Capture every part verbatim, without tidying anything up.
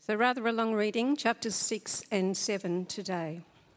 So rather a long reading, chapters six and seven today.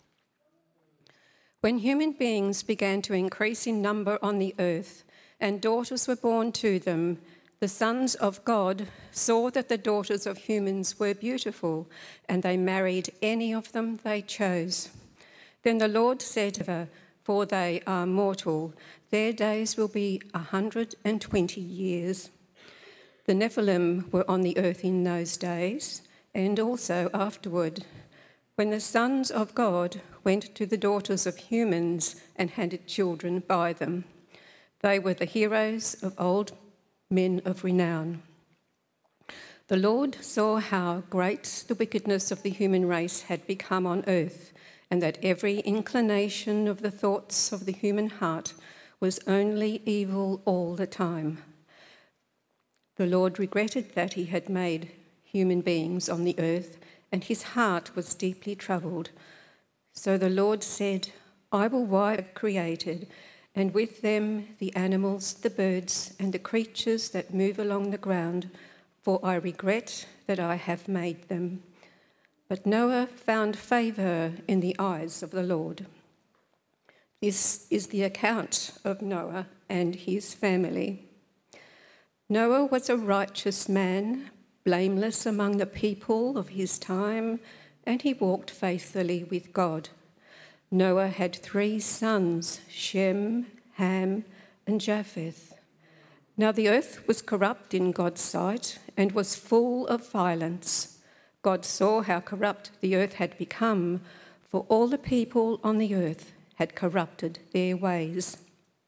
When human beings began to increase in number on the earth and daughters were born to them, the sons of God saw that the daughters of humans were beautiful, and they married any of them they chose. Then the Lord said, "For they are mortal, their days will be a hundred and twenty years." The Nephilim were on the earth in those days, and also afterward, when the sons of God went to the daughters of humans and had children by them. They were the heroes of old men of renown. The Lord saw how great the wickedness of the human race had become on earth, and that every inclination of the thoughts of the human heart was only evil all the time. The Lord regretted that he had made human beings on the earth, and his heart was deeply troubled. So the Lord said, "I will wipe what I have created, and with them the animals, the birds, and the creatures that move along the ground, for I regret that I have made them." But Noah found favour in the eyes of the Lord. This is the account of Noah and his family. Noah was a righteous man, blameless among the people of his time, and he walked faithfully with God. Noah had three sons, Shem, Ham, and Japheth. Now the earth was corrupt in God's sight and was full of violence. God saw how corrupt the earth had become, for all the people on the earth had corrupted their ways.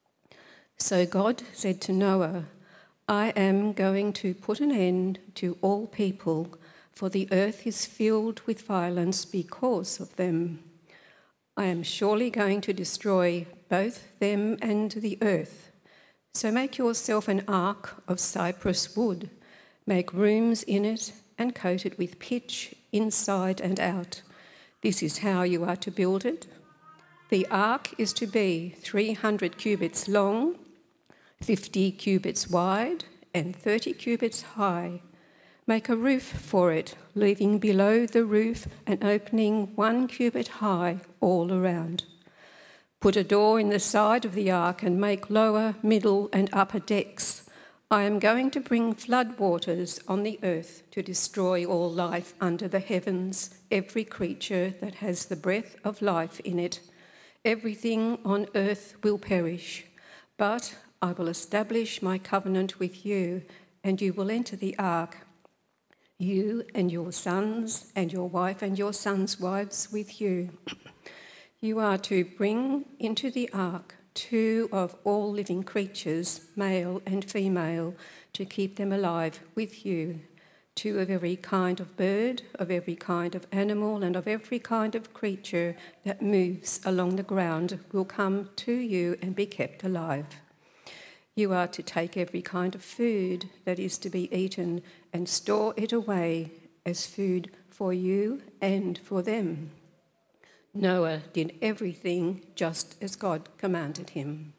So God said to Noah, "I am going to put an end to all people, for the earth is filled with violence because of them. I am surely going to destroy both them and the earth. So make yourself an ark of cypress wood, make rooms in it, and coat it with pitch inside and out. This is how you are to build it. The ark is to be three hundred cubits long, fifty cubits wide, and thirty cubits high. Make a roof for it, leaving below the roof an opening one cubit high all around. Put a door in the side of the ark and make lower, middle, and upper decks. I am going to bring flood waters on the earth to destroy all life under the heavens, every creature that has the breath of life in it. Everything on earth will perish, but I will establish my covenant with you, and you will enter the ark, you and your sons, and your wife and your sons' wives with you. You are to bring into the ark two of all living creatures, male and female, to keep them alive with you. Two of every kind of bird, of every kind of animal, and of every kind of creature that moves along the ground will come to you and be kept alive. You are to take every kind of food that is to be eaten and store it away as food for you and for them." Noah did everything just as God commanded him.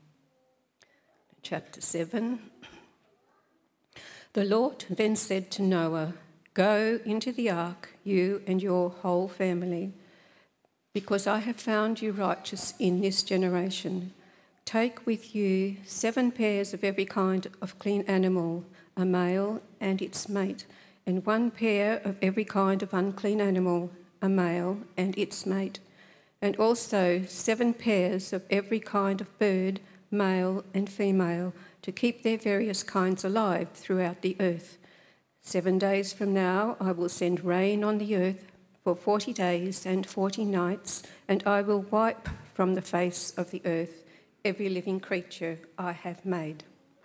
Chapter seven. The Lord then said to Noah, "Go into the ark, you and your whole family, because I have found you righteous in this generation. Take with you seven pairs of every kind of clean animal, a male and its mate, and one pair of every kind of unclean animal, a male and its mate, and also seven pairs of every kind of bird, male and female, to keep their various kinds alive throughout the earth. Seven days from now I will send rain on the earth for forty days and forty nights, and I will wipe from the face of the earth every living creature I have made."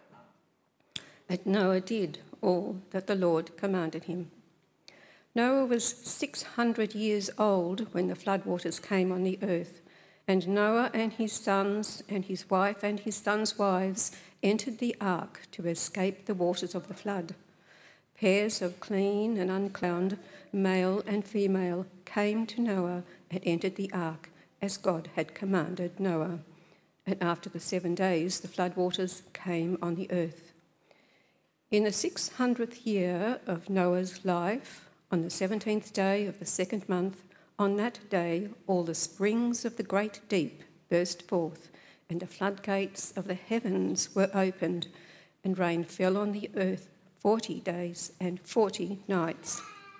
And Noah did all that the Lord commanded him. Noah was six hundred years old when the floodwaters came on the earth, and Noah and his sons and his wife and his sons' wives entered the ark to escape the waters of the flood. Pairs of clean and unclean, male and female, came to Noah and entered the ark as God had commanded Noah. And after the seven days, the floodwaters came on the earth. In the six hundredth year of Noah's life, On the seventeenth day of the second month, on that day, all the springs of the great deep burst forth, and the floodgates of the heavens were opened, and rain fell on the earth forty days and forty nights.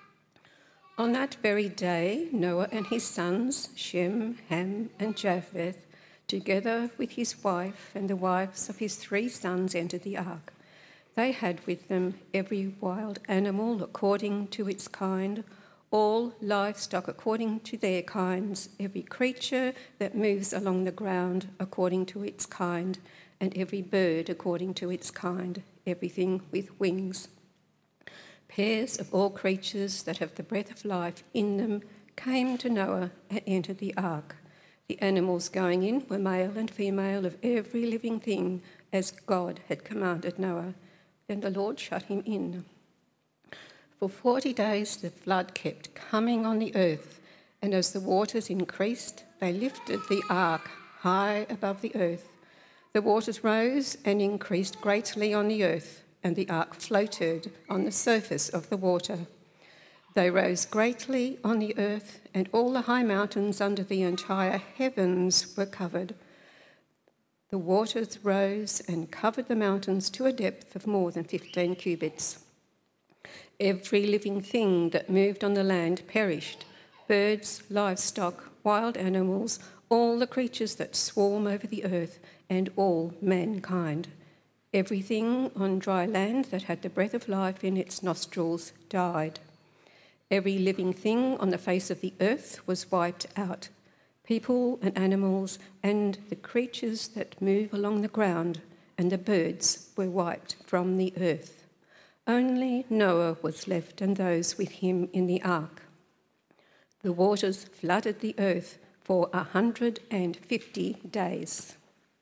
On that very day, Noah and his sons, Shem, Ham, and Japheth, together with his wife and the wives of his three sons, entered the ark. They had with them every wild animal according to its kind, all livestock according to their kinds, every creature that moves along the ground according to its kind, and every bird according to its kind, everything with wings. Pairs of all creatures that have the breath of life in them came to Noah and entered the ark. The animals going in were male and female of every living thing, as God had commanded Noah. Then the Lord shut him in. For forty days the flood kept coming on the earth, and as the waters increased, they lifted the ark high above the earth. The waters rose and increased greatly on the earth, and the ark floated on the surface of the water. They rose greatly on the earth, and all the high mountains under the entire heavens were covered. The waters rose and covered the mountains to a depth of more than fifteen cubits. Every living thing that moved on the land perished, birds, livestock, wild animals, all the creatures that swarm over the earth, and all mankind. Everything on dry land that had the breath of life in its nostrils died. Every living thing on the face of the earth was wiped out. People and animals and the creatures that move along the ground and the birds were wiped from the earth. Only Noah was left and those with him in the ark. The waters flooded the earth for a hundred and fifty days.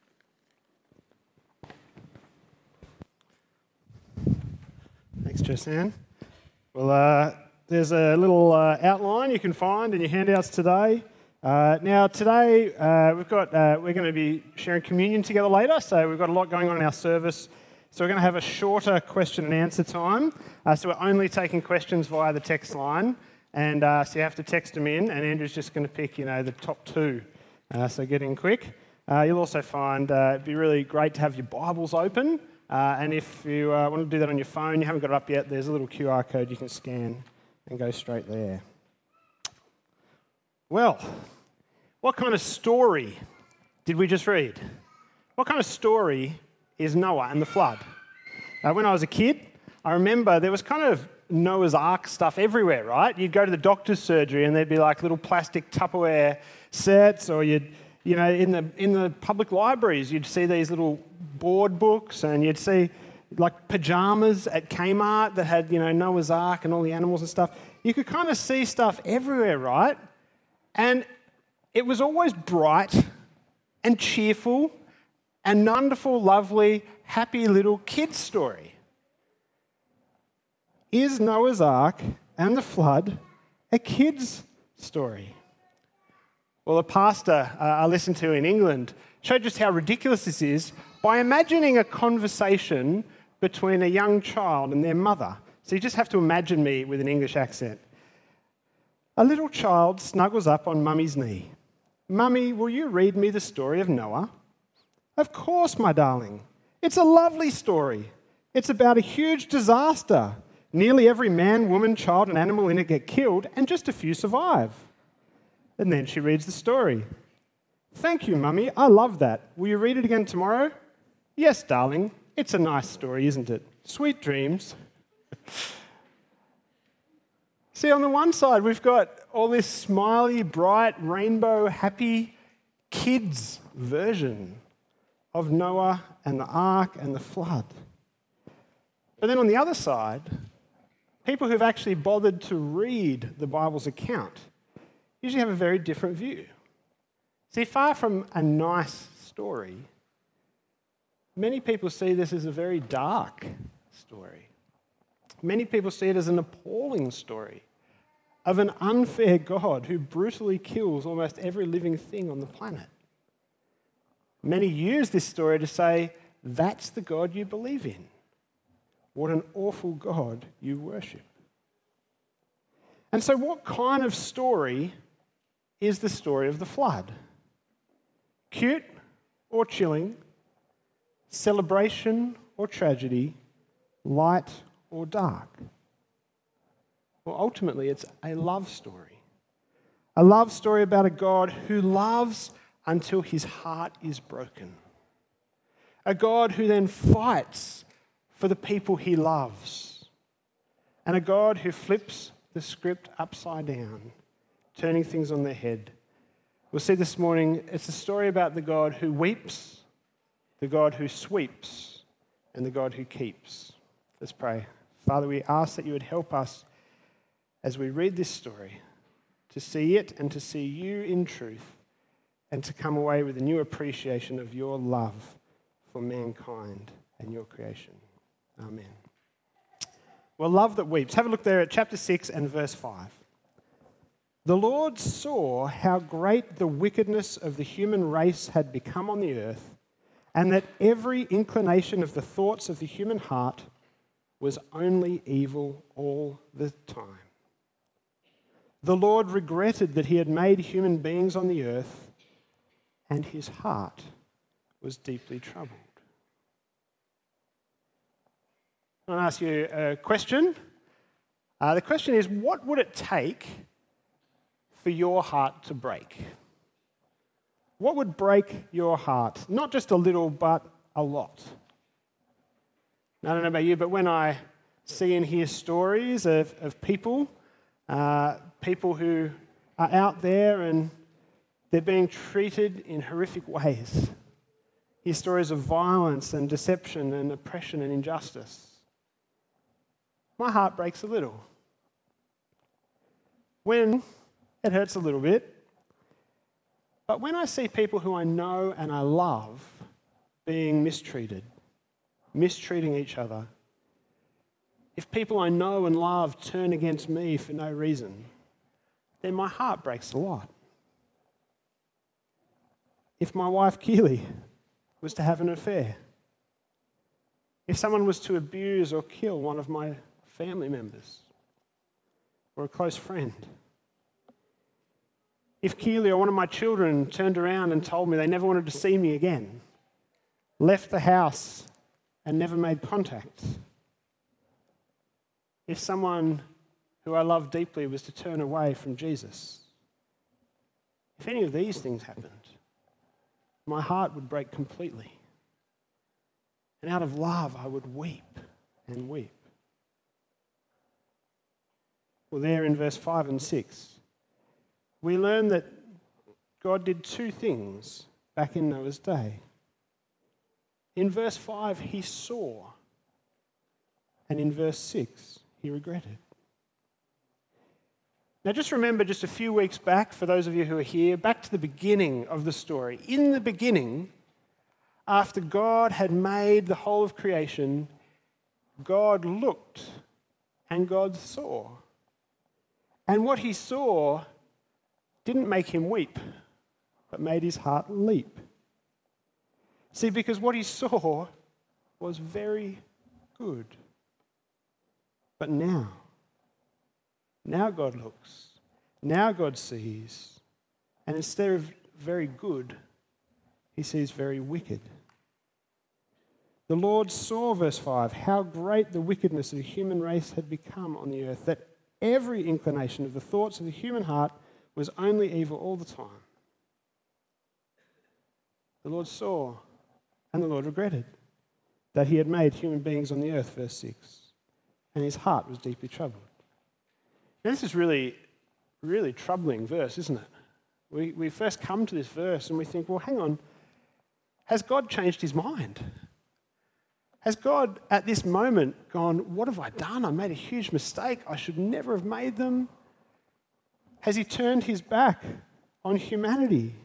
Thanks, Josanne. Well, uh, there's a little uh, outline you can find in your handouts today. Uh, now, today uh, we've got uh, we're going to be sharing communion together later, so we've got a lot going on in our service. So we're going to have a shorter question and answer time. Uh, so we're only taking questions via the text line, and uh, so you have to text them in, and Andrew's just going to pick, you know, the top two. Uh, so get in quick. Uh, you'll also find uh, it'd be really great to have your Bibles open. Uh, and if you uh, want to do that on your phone, you haven't got it up yet, there's a little Q R code you can scan and go straight there. Well, what kind of story did we just read? What kind of story is Noah and the flood? Uh, when I was a kid, I remember there was kind of Noah's Ark stuff everywhere, right? You'd go to the doctor's surgery and there'd be like little plastic Tupperware sets, or you'd, you know, in the in the public libraries, you'd see these little board books, and you'd see like pajamas at Kmart that had, you know, Noah's Ark and all the animals and stuff. You could kind of see stuff everywhere, right? And it was always bright and cheerful and wonderful, lovely, happy little kid story. Is Noah's Ark and the flood a kid's story? Well, a pastor uh, I listened to in England showed just how ridiculous this is by imagining a conversation between a young child and their mother. So you just have to imagine me with an English accent. A little child snuggles up on Mummy's knee. "Mummy, will you read me the story of Noah?" "Of course, my darling. It's a lovely story. It's about a huge disaster. Nearly every man, woman, child, and animal in it get killed, and just a few survive." And then she reads the story. "Thank you, Mummy. I love that. Will you read it again tomorrow?" "Yes, darling. It's a nice story, isn't it? Sweet dreams." See, on the one side, we've got all this smiley, bright, rainbow, happy kids version of Noah and the ark and the flood. But then on the other side, people who've actually bothered to read the Bible's account usually have a very different view. See, far from a nice story, many people see this as a very dark story. Many people see it as an appalling story of an unfair God who brutally kills almost every living thing on the planet. Many use this story to say, that's the God you believe in. What an awful God you worship. And so what kind of story is the story of the flood? Cute or chilling? Celebration or tragedy? Light or dark? Well, ultimately, it's a love story. A love story about a God who loves until his heart is broken. A God who then fights for the people he loves. And a God who flips the script upside down, turning things on their head. We'll see this morning, it's a story about the God who weeps, the God who sweeps, and the God who keeps. Let's pray. Father, we ask that you would help us as we read this story to see it and to see you in truth and to come away with a new appreciation of your love for mankind and your creation. Amen. Well, love that weeps. Have a look there at chapter six and verse five. The Lord saw how great the wickedness of the human race had become on the earth, and that every inclination of the thoughts of the human heart was only evil all the time. The Lord regretted that he had made human beings on the earth, and his heart was deeply troubled. I want to ask you a question. Uh, the question is, what would it take for your heart to break? What would break your heart? Not just a little, but a lot. I don't know about you, but when I see and hear stories of, of people, uh, people who are out there and they're being treated in horrific ways, hear stories of violence and deception and oppression and injustice, my heart breaks a little. When it hurts a little bit, but when I see people who I know and I love being mistreated, mistreating each other, if people I know and love turn against me for no reason, then my heart breaks a lot. If my wife Keely was to have an affair, if someone was to abuse or kill one of my family members or a close friend, if Keely or one of my children turned around and told me they never wanted to see me again, left the house and never made contact, if someone who I love deeply was to turn away from Jesus, if any of these things happened, my heart would break completely. And out of love, I would weep and weep. Well, there in verse five and six, we learn that God did two things back in Noah's day. In verse five, he saw. And in verse six, he regretted. Now just remember, just a few weeks back, for those of you who are here, back to the beginning of the story. In the beginning, after God had made the whole of creation, God looked and God saw. And what he saw didn't make him weep, but made his heart leap. See, because what he saw was very good. But now, now God looks, now God sees, and instead of very good, he sees very wicked. The Lord saw, verse five, how great the wickedness of the human race had become on the earth, that every inclination of the thoughts of the human heart was only evil all the time. The Lord saw, and the Lord regretted that he had made human beings on the earth, verse six, and his heart was deeply troubled. Now, this is really, really troubling verse, isn't it? We, we first come to this verse and we think, well, hang on, has God changed his mind? Has God at this moment gone, what have I done? I made a huge mistake. I should never have made them. Has he turned his back on humanity?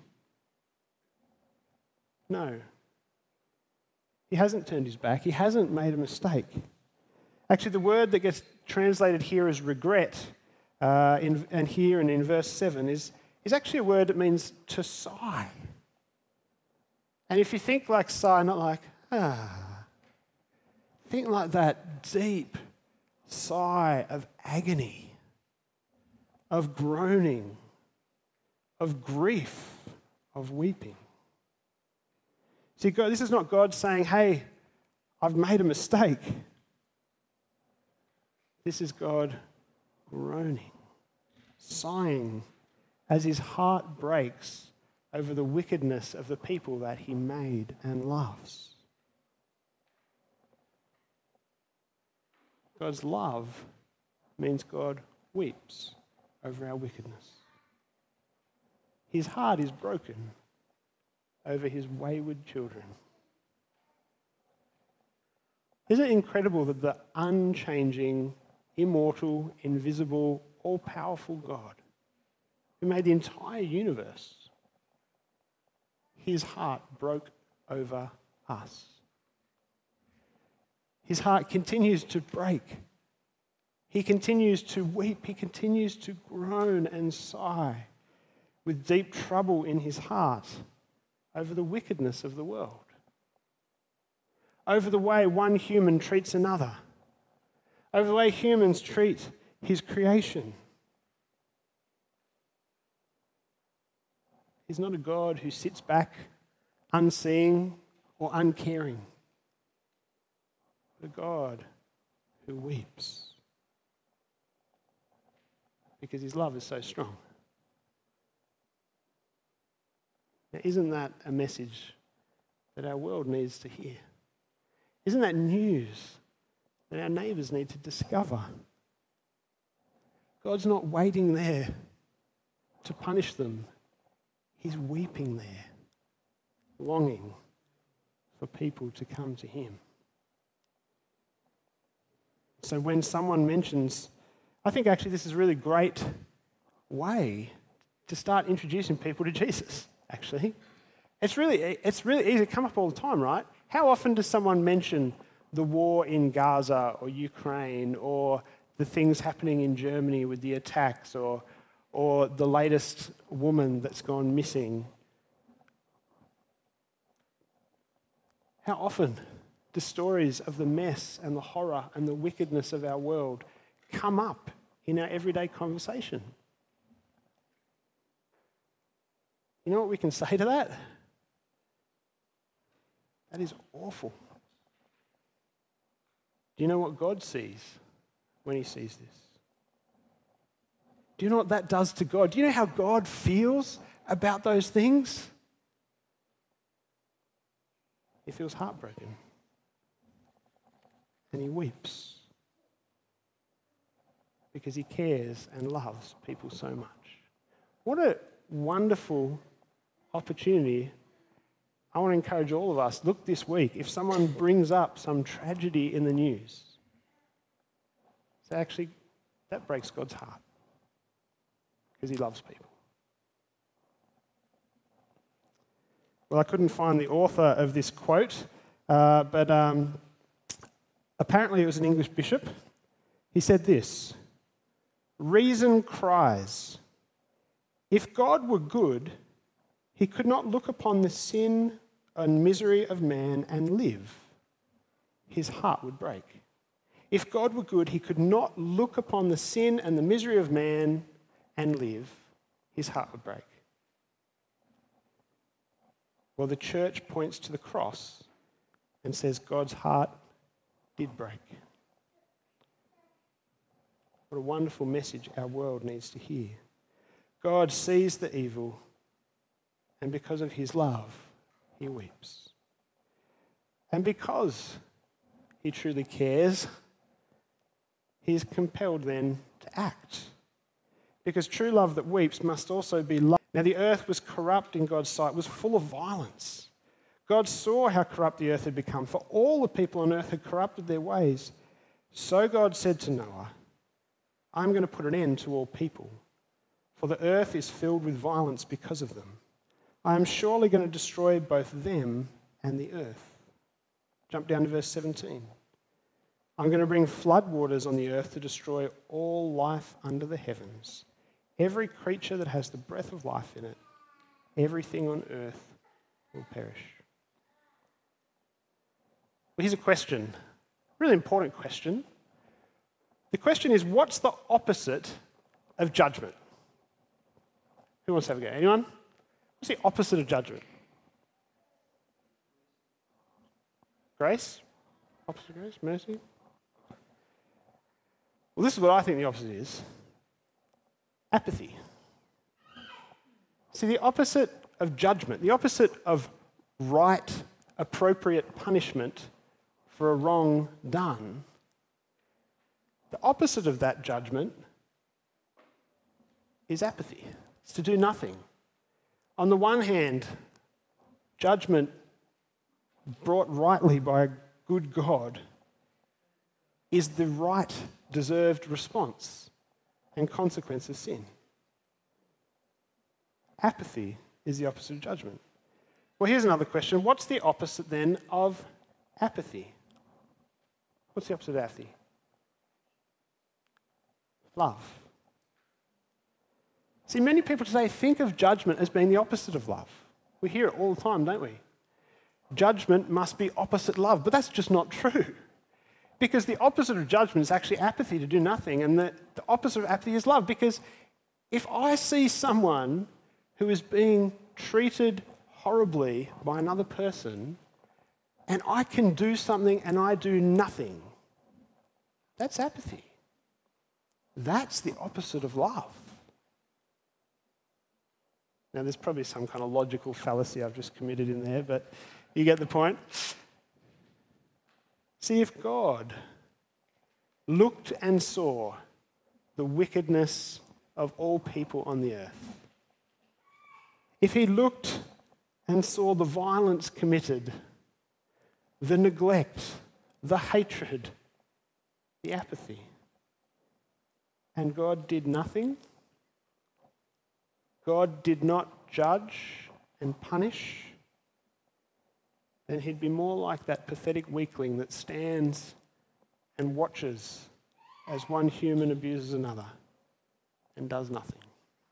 No. He hasn't turned his back. He hasn't made a mistake. Actually, the word that gets translated here as regret, uh, in, and here and in verse seven, is, is actually a word that means to sigh. And if you think like sigh, not like, ah, think like that deep sigh of agony. of groaning, of grief, of weeping. See, God, this is not God saying, hey, I've made a mistake. This is God groaning, sighing as his heart breaks over the wickedness of the people that he made and loves. God's love means God weeps over our wickedness. His heart is broken over his wayward children. Isn't it incredible that the unchanging, immortal, invisible, all-powerful God who made the entire universe, his heart broke over us. His heart continues to break. He continues to weep. He continues to groan and sigh with deep trouble in his heart over the wickedness of the world, over the way one human treats another, over the way humans treat his creation. He's not a God who sits back unseeing or uncaring, but a God who weeps because his love is so strong. Now, isn't that a message that our world needs to hear? Isn't that news that our neighbours need to discover? God's not waiting there to punish them. He's weeping there, longing for people to come to him. So when someone mentions, I think actually this is a really great way to start introducing people to Jesus, actually. It's really, it's really easy to come up all the time, right? How often does someone mention the war in Gaza or Ukraine or the things happening in Germany with the attacks or, or the latest woman that's gone missing? How often do stories of the mess and the horror and the wickedness of our world come up in our everyday conversation? You know what we can say to that? That is awful. Do you know what God sees when he sees this? Do you know what that does to God? Do you know how God feels about those things? He feels heartbroken. And he weeps because he cares and loves people so much. What a wonderful opportunity. I want to encourage all of us, look this week, if someone brings up some tragedy in the news, so actually that breaks God's heart because he loves people. Well, I couldn't find the author of this quote, uh, but um, apparently it was an English bishop. He said this: "Reason cries, if God were good, he could not look upon the sin and misery of man and live. His heart would break. If God were good, he could not look upon the sin and the misery of man and live. His heart would break." Well, the church points to the cross and says God's heart did break. What a wonderful message our world needs to hear. God sees the evil, and because of his love, he weeps. And because he truly cares, he is compelled then to act. Because true love that weeps must also be love. Now, the earth was corrupt in God's sight, was full of violence. God saw how corrupt the earth had become, for all the people on earth had corrupted their ways. So God said to Noah, "I'm going to put an end to all people, for the earth is filled with violence because of them. I am surely going to destroy both them and the earth." Jump down to verse seventeen. "I'm going to bring floodwaters on the earth to destroy all life under the heavens. Every creature that has the breath of life in it, everything on earth will perish." Well, here's a question, a really important question. The question is, what's the opposite of judgment? Who wants to have a go? Anyone? What's the opposite of judgment? Grace? Opposite of grace? Mercy? Well, this is what I think the opposite is. Apathy. See, the opposite of judgment, the opposite of right, appropriate punishment for a wrong done, the opposite of that judgment is apathy. It's to do nothing. On the one hand, judgment brought rightly by a good God is the right, deserved response and consequence of sin. Apathy is the opposite of judgment. Well, here's another question. What's the opposite then of apathy? What's the opposite of apathy? Love. See, many people today think of judgment as being the opposite of love. We hear it all the time, don't we? Judgment must be opposite love, but that's just not true. Because the opposite of judgment is actually apathy, to do nothing, and the, the opposite of apathy is love. Because if I see someone who is being treated horribly by another person, and I can do something and I do nothing, that's apathy. That's the opposite of love. Now, there's probably some kind of logical fallacy I've just committed in there, but you get the point. See, if God looked and saw the wickedness of all people on the earth, if he looked and saw the violence committed, the neglect, the hatred, the apathy, and God did nothing, God did not judge and punish, then he'd be more like that pathetic weakling that stands and watches as one human abuses another and does nothing.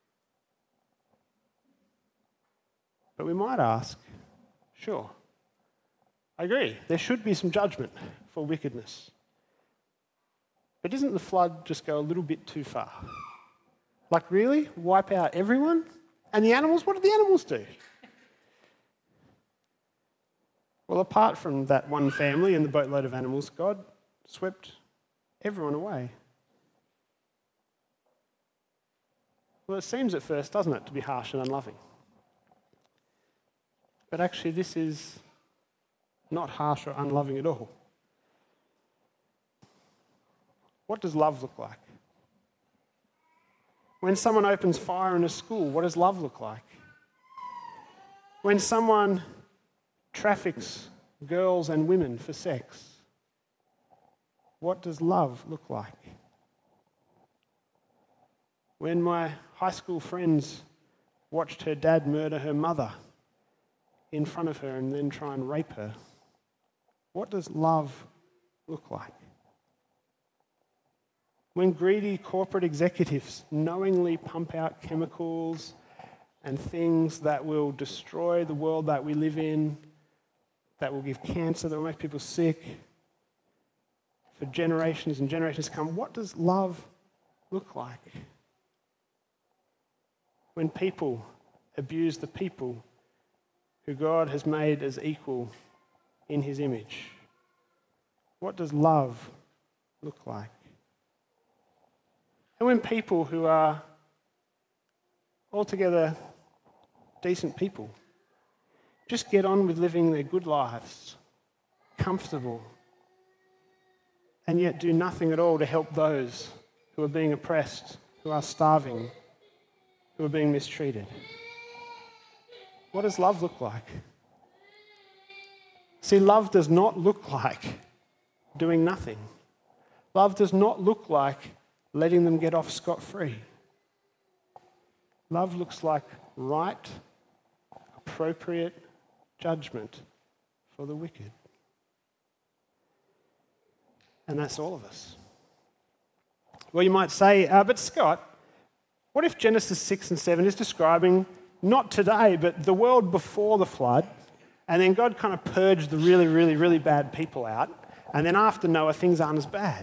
But we might ask, sure, I agree, there should be some judgment for wickedness. But doesn't the flood just go a little bit too far? Like, really? Wipe out everyone? And the animals? What did the animals do? Well, apart from that one family and the boatload of animals, God swept everyone away. Well, it seems at first, doesn't it, to be harsh and unloving. But actually, this is not harsh or unloving at all. What does love look like? When someone opens fire in a school, what does love look like? When someone traffics girls and women for sex, what does love look like? When my high school friends watched her dad murder her mother in front of her and then try and rape her, what does love look like? When greedy corporate executives knowingly pump out chemicals and things that will destroy the world that we live in, that will give cancer, that will make people sick for generations and generations to come, what does love look like? When people abuse the people who God has made as equal in his image, what does love look like? And when people who are altogether decent people just get on with living their good lives, comfortable, and yet do nothing at all to help those who are being oppressed, who are starving, who are being mistreated. What does love look like? See, love does not look like doing nothing. Love does not look like letting them get off scot-free. Love looks like right, appropriate judgment for the wicked. And that's all of us. Well, you might say, uh, but Scott, what if Genesis six and seven is describing not today, but the world before the flood, and then God kind of purged the really, really, really bad people out, and then after Noah, things aren't as bad?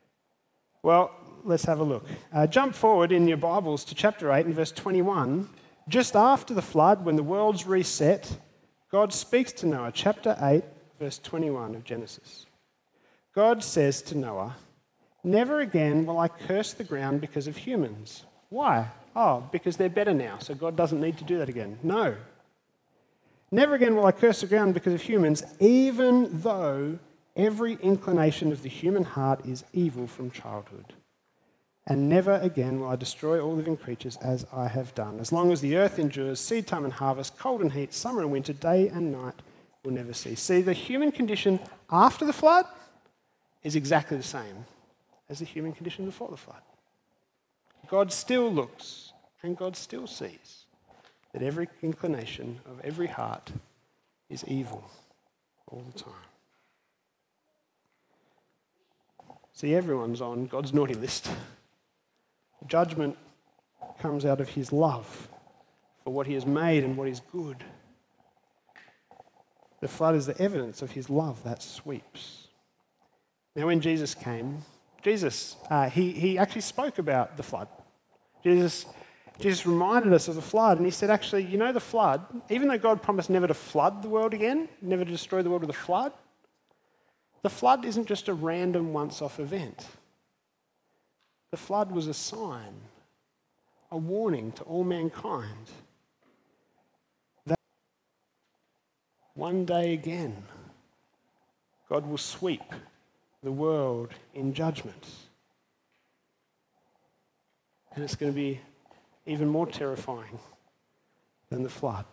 Well, let's have a look. Uh, jump forward in your Bibles to chapter eight and verse twenty-one, Just after the flood, when the world's reset, God speaks to Noah, chapter eight, verse twenty-one of Genesis. God says to Noah, "Never again will I curse the ground because of humans." Why? Oh, because they're better now, so God doesn't need to do that again. No. "Never again will I curse the ground because of humans, even though every inclination of the human heart is evil from childhood. And never again will I destroy all living creatures as I have done. As long as the earth endures, seed time and harvest, cold and heat, summer and winter, day and night will never cease." See, the human condition after the flood is exactly the same as the human condition before the flood. God still looks and God still sees that every inclination of every heart is evil all the time. See, everyone's on God's naughty list. Judgment comes out of his love for what he has made and what is good. The flood is the evidence of his love that sweeps. Now, when Jesus came, Jesus, uh, he, he actually spoke about the flood. Jesus, Jesus reminded us of the flood, and he said, actually, you know the flood, even though God promised never to flood the world again, never to destroy the world with a flood, the flood isn't just a random once-off event. The flood was a sign, a warning to all mankind that one day again, God will sweep the world in judgment. And it's going to be even more terrifying than the flood.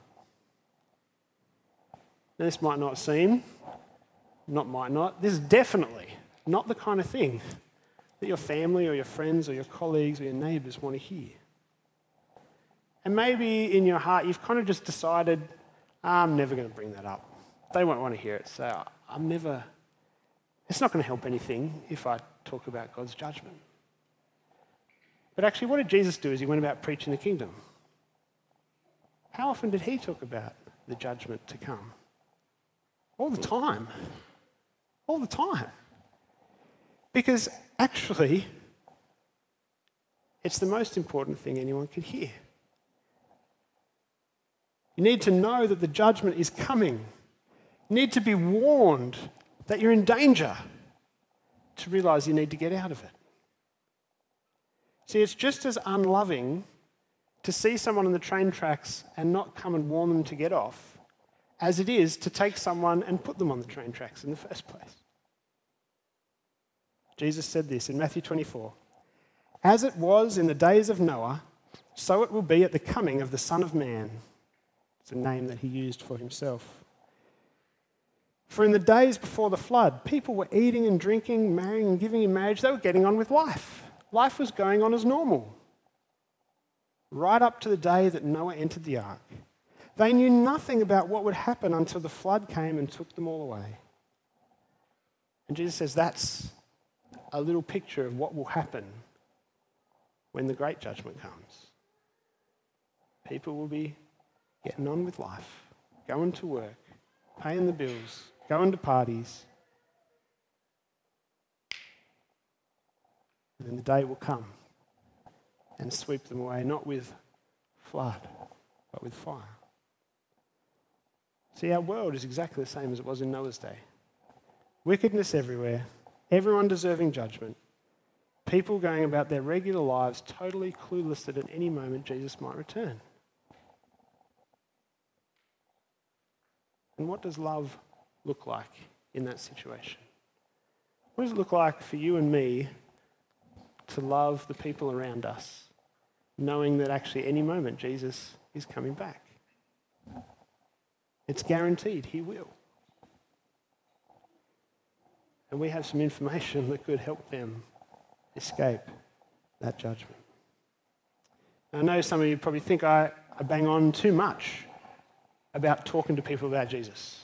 Now, this might not seem, not might not, this is definitely not the kind of thing that your family or your friends or your colleagues or your neighbours want to hear. And maybe in your heart you've kind of just decided, I'm never going to bring that up. They won't want to hear it, so I'm never, it's not going to help anything if I talk about God's judgment. But actually, what did Jesus do as he went about preaching the kingdom? How often did he talk about the judgment to come? All the time. All the time. Because actually, it's the most important thing anyone can hear. You need to know that the judgment is coming. You need to be warned that you're in danger to realise you need to get out of it. See, it's just as unloving to see someone on the train tracks and not come and warn them to get off as it is to take someone and put them on the train tracks in the first place. Jesus said this in Matthew twenty-four, "As it was in the days of Noah, so it will be at the coming of the Son of Man." It's a name that he used for himself. "For in the days before the flood, people were eating and drinking, marrying and giving in marriage. They were getting on with life. Life was going on as normal, right up to the day that Noah entered the ark. They knew nothing about what would happen until the flood came and took them all away." And Jesus says that's a little picture of what will happen when the great judgment comes. People will be getting on with life, going to work, paying the bills, going to parties. And then the day will come and sweep them away, not with flood, but with fire. See, our world is exactly the same as it was in Noah's day. Wickedness everywhere, everyone deserving judgment, people going about their regular lives totally clueless that at any moment Jesus might return. And what does love look like in that situation? What does it look like for you and me to love the people around us, knowing that actually any moment Jesus is coming back? It's guaranteed he will. And we have some information that could help them escape that judgment. I know some of you probably think I, I bang on too much about talking to people about Jesus.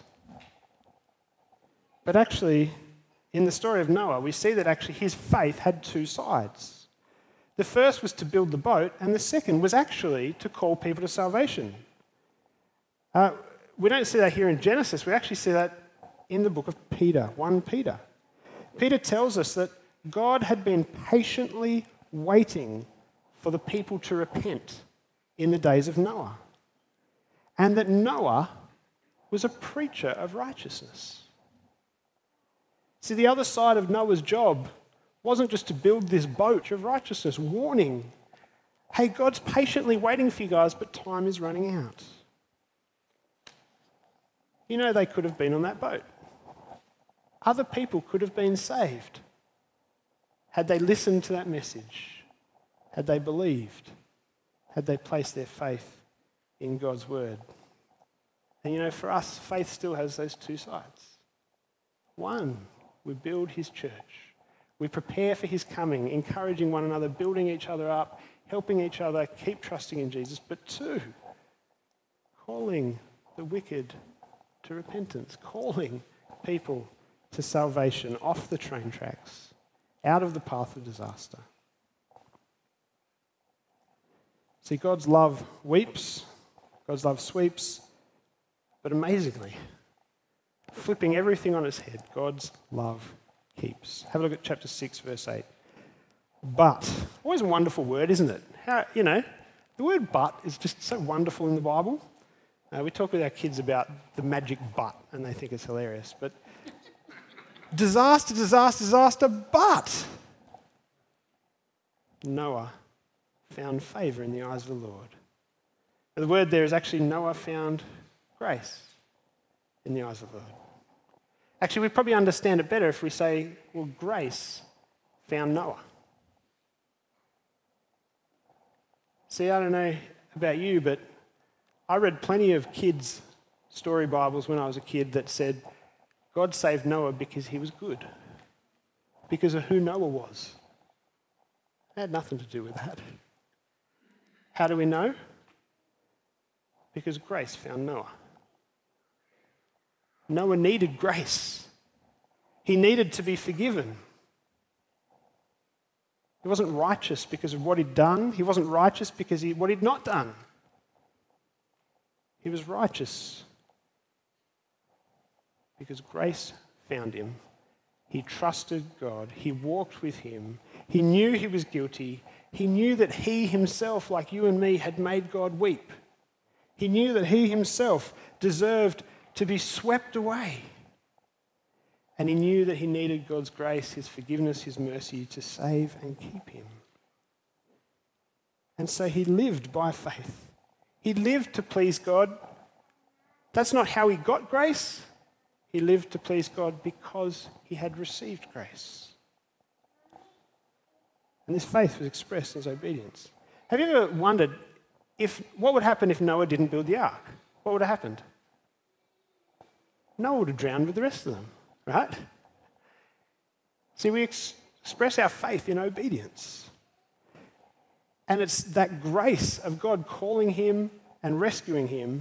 But actually, in the story of Noah, we see that actually his faith had two sides. The first was to build the boat, and the second was actually to call people to salvation. Uh, we don't see that here in Genesis. We actually see that in the book of Peter, First Peter. Peter tells us that God had been patiently waiting for the people to repent in the days of Noah, and that Noah was a preacher of righteousness. See, the other side of Noah's job wasn't just to build this boat of righteousness, warning, hey, God's patiently waiting for you guys, but time is running out. You know, they could have been on that boat. Other people could have been saved had they listened to that message, had they believed, had they placed their faith in God's word. And you know, for us, faith still has those two sides. One, we build his church. We prepare for his coming, encouraging one another, building each other up, helping each other, keep trusting in Jesus. But two, calling the wicked to repentance, calling people to salvation off the train tracks, out of the path of disaster. See, God's love weeps, God's love sweeps, but amazingly, flipping everything on its head, God's love keeps. Have a look at chapter six, verse eight. But, always a wonderful word, isn't it? How, you know, the word but is just so wonderful in the Bible. Uh, we talk with our kids about the magic but, and they think it's hilarious. But disaster, disaster, disaster, but Noah found favour in the eyes of the Lord. And the word there is actually Noah found grace in the eyes of the Lord. Actually, we probably understand it better if we say, well, grace found Noah. See, I don't know about you, but I read plenty of kids' story Bibles when I was a kid that said God saved Noah because he was good, because of who Noah was. It had nothing to do with that. How do we know? Because grace found Noah. Noah needed grace. He needed to be forgiven. He wasn't righteous because of what he'd done. He wasn't righteous because of what he'd not done. He was righteous because grace found him. He trusted God. He walked with him. He knew he was guilty. He knew that he himself, like you and me, had made God weep. He knew that he himself deserved to be swept away. And he knew that he needed God's grace, his forgiveness, his mercy to save and keep him. And so he lived by faith. He lived to please God. That's not how he got grace. He lived to please God because he had received grace. And this faith was expressed in his obedience. Have you ever wondered if what would happen if Noah didn't build the ark? What would have happened? Noah would have drowned with the rest of them, right? See, we ex- express our faith in obedience. And it's that grace of God calling him and rescuing him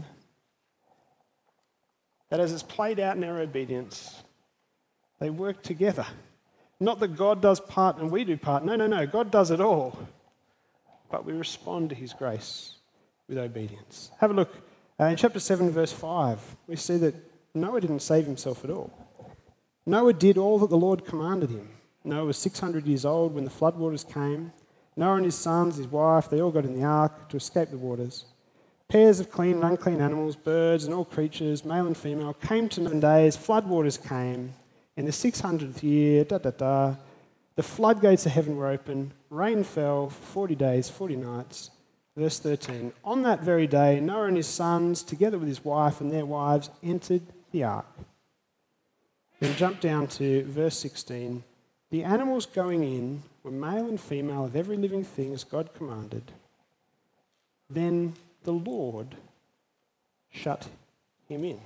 that as it's played out in our obedience, they work together. Not that God does part and we do part. No, no, no. God does it all. But we respond to his grace with obedience. Have a look. Uh, in chapter seven, verse five, we see that Noah didn't save himself at all. Noah did all that the Lord commanded him. Noah was six hundred years old when the floodwaters came. Noah and his sons, his wife, they all got in the ark to escape the waters. Pairs of clean and unclean animals, birds and all creatures, male and female, came to seven days. Floodwaters came. In the six hundredth year, da da da, the floodgates of heaven were open. Rain fell for forty days, forty nights. Verse thirteen, on that very day, Noah and his sons, together with his wife and their wives, entered the ark. Then jump down to verse sixteen. The animals going in were male and female of every living thing as God commanded. Then the Lord shut him in.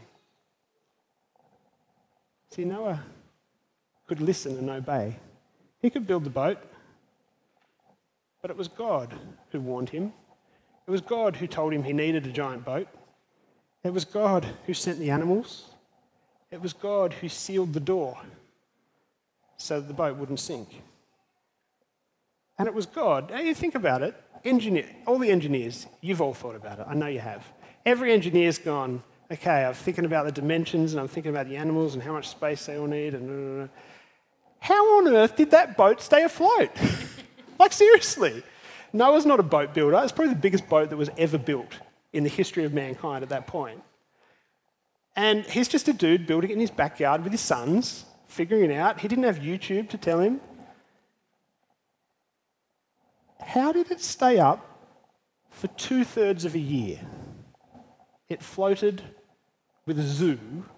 See, Noah could listen and obey. He could build the boat, but it was God who warned him. It was God who told him he needed a giant boat. It was God who sent the animals. It was God who sealed the door so that the boat wouldn't sink. And it was God. Now you think about it, engineer, all the engineers, you've all thought about it. I know you have. Every engineer's gone, okay, I'm thinking about the dimensions and I'm thinking about the animals and how much space they all need. And blah, blah, blah. How on earth did that boat stay afloat? Like, seriously. Noah's not a boat builder. It's probably the biggest boat that was ever built in the history of mankind at that point. And he's just a dude building it in his backyard with his sons, figuring it out. He didn't have YouTube to tell him. How did it stay up for two-thirds of a year? It floated with a zoo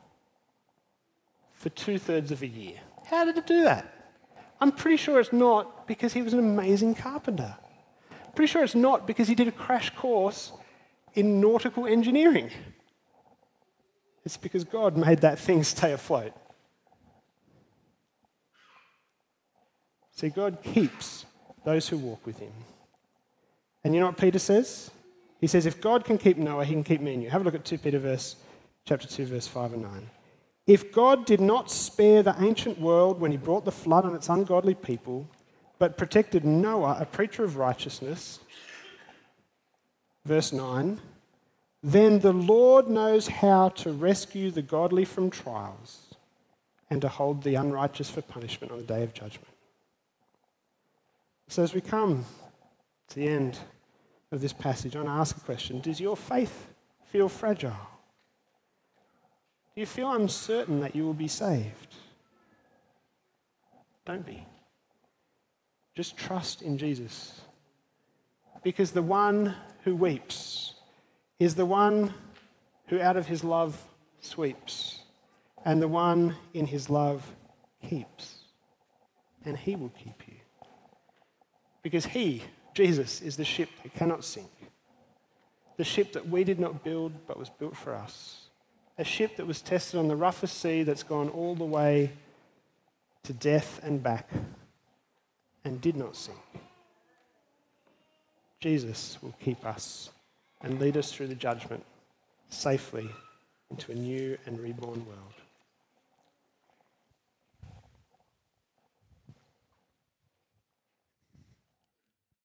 for two-thirds of a year. How did it do that? I'm pretty sure it's not because he was an amazing carpenter. I'm pretty sure it's not because he did a crash course in nautical engineering. It's because God made that thing stay afloat. See, God keeps those who walk with him. And you know what Peter says? He says, if God can keep Noah, he can keep me and you. Have a look at Second Peter verse, chapter two, verse five and nine. If God did not spare the ancient world when he brought the flood on its ungodly people, but protected Noah, a preacher of righteousness, verse nine, then the Lord knows how to rescue the godly from trials and to hold the unrighteous for punishment on the day of judgment. So as we come to the end of this passage, I want to ask a question. Does your faith feel fragile? Do you feel uncertain that you will be saved? Don't be. Just trust in Jesus. Because the one who weeps is the one who out of his love sweeps, and the one in his love keeps. And he will keep you. Because he, Jesus, is the ship that cannot sink. The ship that we did not build but was built for us. A ship that was tested on the roughest sea that's gone all the way to death and back and did not sink. Jesus will keep us and lead us through the judgment safely into a new and reborn world.